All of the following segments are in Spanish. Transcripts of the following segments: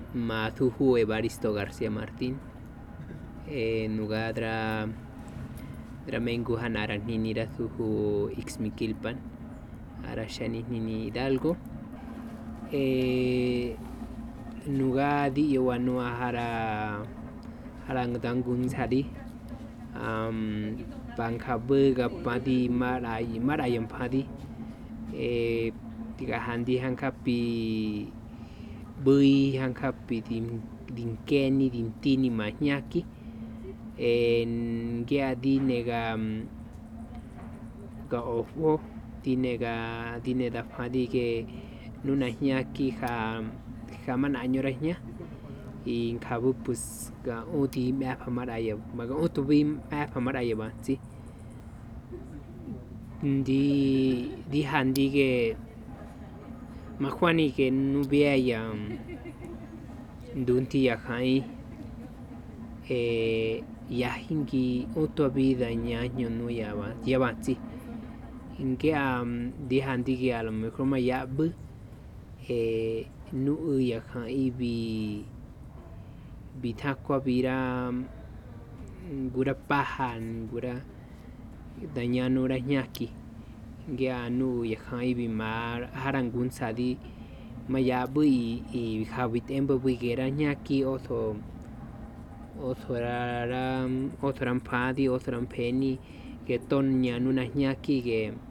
Mathuhu Evaristo García Martín, Nugadra Dramenguhan Aranini Rathuhu Ixmiquilpan, Arashani Nini Hidalgo, Nugadi Yowanua Harangdangun Sadi, Bankabuga Padi Marayam Padi, Tiga Handi Hankapi Bui Hankapi Dinkeni Dintini Mañaki, Gea Dinega Gaofo, Dineda Padi que Nuna Ñaki Jaman Añorahña. Y kabu pues ga uti mapa maraya maga utubi mapa maraya ba si di handi ke makwani ke nubia ya dunti ya kai ya hingi utubi da nyanyo no ya ba si inge di handi ke a lo mejor ma ya bu nu ya kai bitakwa bira gura pahan gura danyano ranyaki gea nu ya khai bi mar harangun sadi mayabu y habit embo bigera nyaki otho ram padi ram peni que ton nyanu na nyaki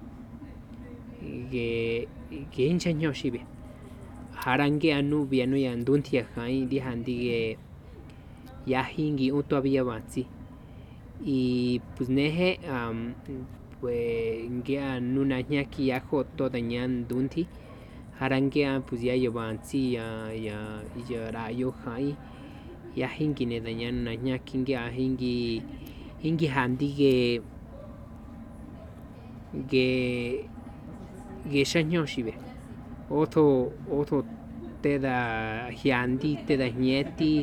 ge hincha nyoshibe harange anu bianu ya ndunti ya khai di handi ge ya hingi todavía avanzi y pues neje pues ngea nuna ñaki ya toda ñan dunti harangea pues ya avanzi ya rayo hai ya hingi ne dañan na ñaki ngea hingi handi ge shanyo shibe otro te da hiandi te da ñeti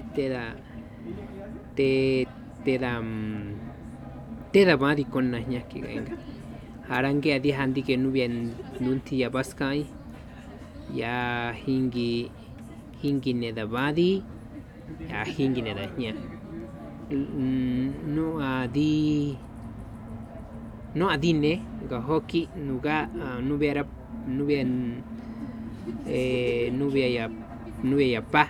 te da badi con na ñaki venga harange adi handi que no bien nunti ya baskai ya hingi ne da badi ya hingi ne da ña no adine ga hoki nuga nubia ya pa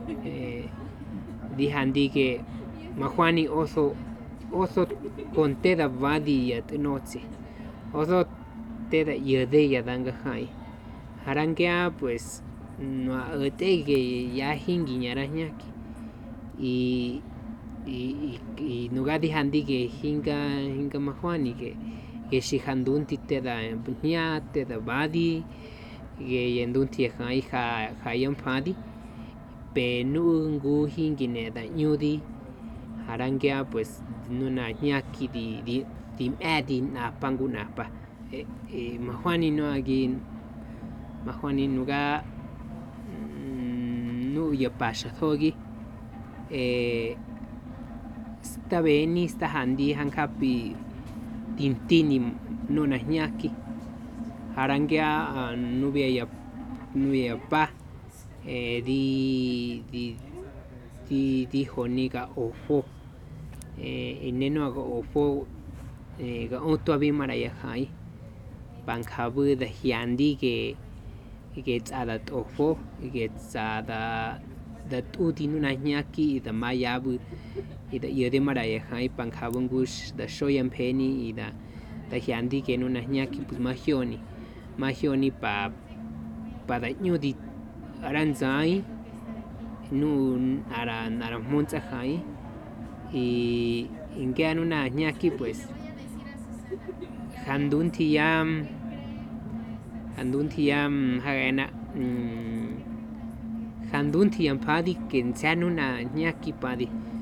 di handi que mahuani oso con teda vadi ya noche oso teda yede ya danga hai harangea pues no ate que ya hingi ñarañaki y nuga di handi que hinga mahuani que shihandunti teda ña teda vadi que yendunti hai hayam padi pe nungu hingi ne da nyudi harangea pues nuna ñaki di adi na pangu na pa mahuani no agin mahuani nuga nu ya pasha thogi sta beni sta handi hankapi tintini nuna ñaki harangea nubia ya pa di honiga ofo ineno aga ofo ga oto abi maraya hai bankabu da hiandi que tsada ofo que tsada da tuti nuna ñaki da mayabu da yede maraya hai bankabu ngush da shoyan peni da hiandi que nuna ñaki pues magioni pa da nyudi aranzai nu ara monza hai y ingean una ñaki pues handunti yam hagana handunti yam padi que sean una ñaki padi